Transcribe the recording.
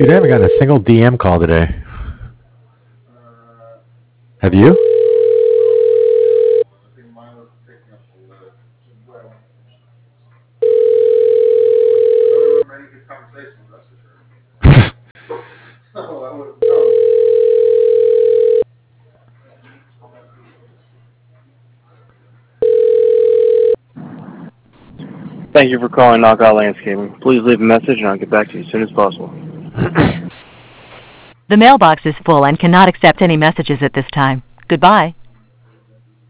Dude, I haven't gotten a single DM call today. Have you? Thank you for calling Knockout Landscaping. Please leave a message and I'll get back to you as soon as possible. The mailbox is full and cannot accept any messages at this time. Goodbye.